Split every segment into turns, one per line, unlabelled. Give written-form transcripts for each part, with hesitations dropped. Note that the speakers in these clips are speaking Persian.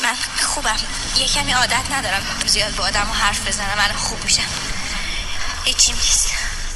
من خوبم، یه کمی عادت ندارم زیاد با آدم حرف بزنم. من خوب میشم، هیچیم نیست.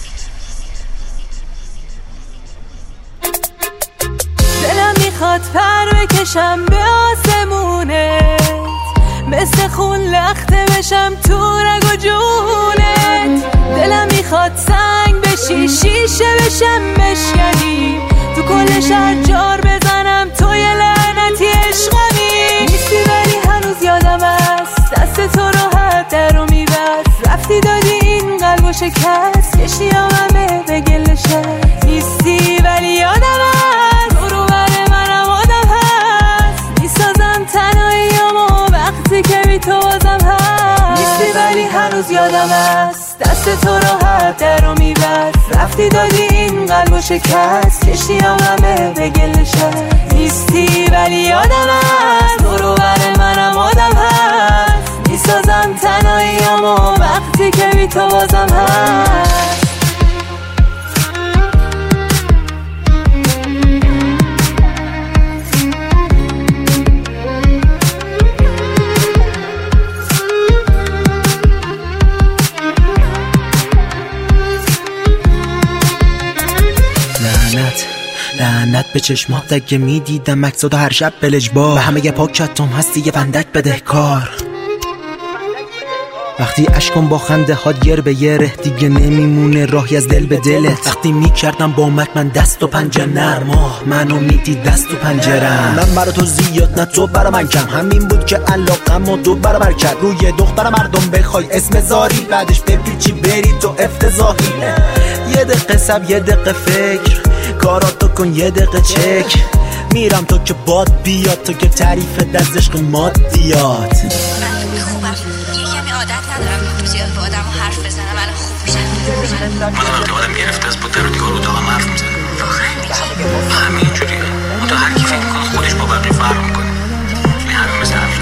دلم میخواد پر بکشم به آسمونت، مثل خون لخته بشم تو رگ و جونت. دلم میخواد سنگ بشی، شیشه بشم بشکنی، تو کل شهر جار بزنم تو یه لعنتی عشقمی. نیستی ولی هنوز یادم است، دست تو راحت در رو میبست، رفتی دادی این قلبو شکست، کشی همه به گل شد. نیستی ولی یادم است، رو بر منم آدم هست، میسازم تنهاییامو وقتی که بی تو بازم هست. نیستی ولی هنوز یادم است، دست تو راحت در رو میبست، رفتی دادی این قلبو شکست، کشی همه به گل شد. نیستی ولی یادم است، رو بر منم آدم هست، میسازم تنهاییامو وقتی که بی تو بازم هست.
لعنت به چشمات اگه میدیدم عکساتو هر شب بلجبار، به همه پاکتم هستی یه فندک بدهکار. وقتی اشکم با خنده هات یر به یره، دیگه نمیمونه راهی از دل به دلت. وقتی میکردم با من دست و پنجه نرماه، منو میدی دست و پنجرم. من برا تو زیاد نه تو برا من کم، همین بود که علاقم و دو برابر کرد. روی دختر مردم بخوای اسم زاری، بعدش بپیچی بری تو افتضاحی. یه دقیقه سب یه دقیقه فکر، کاراتو کن یه دقیقه چک. میرم تو که باد بیاد، تو که تعریف دست عشق مادیات.
من خوبم، یه کمی عادت ندارم زیاد با آدم حرف بزنم. من خوب میشم.
من وقتی آدم گرفته از با در و دیوار اتاقم حرف میزنه. واقعا همین جوریه. تا هر کی فکر میکنه خودش با بقیه فرق میکنه. این همه مثل حرف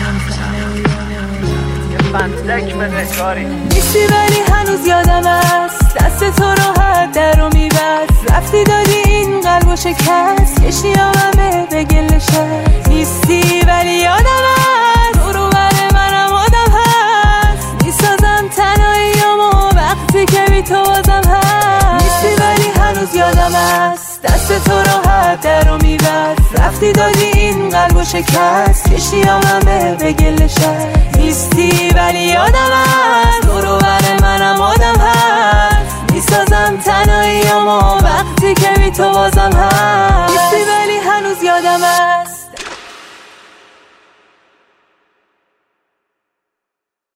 نیستی ولی هنوز یادم است، دست تو راحت در رو میبست، رفتی دادی این قلبو شکست، کشی همه به گل شد. نیستی ولی یادم است، رو بر منم آدم هست، میسازم تنهاییامو وقتی که بی تو بازم هست. نیستی ولی هنوز یادم است، دست تو راحت در رو میبست، رفتی دادی این قلبو شکست، کشی همه به گل شد. نیستی ولی یادم است، رو بر منم آدم هست، میسازم تنهاییامو وقتی که بی تو بازم هست. نیستی ولی هنوز یادم است،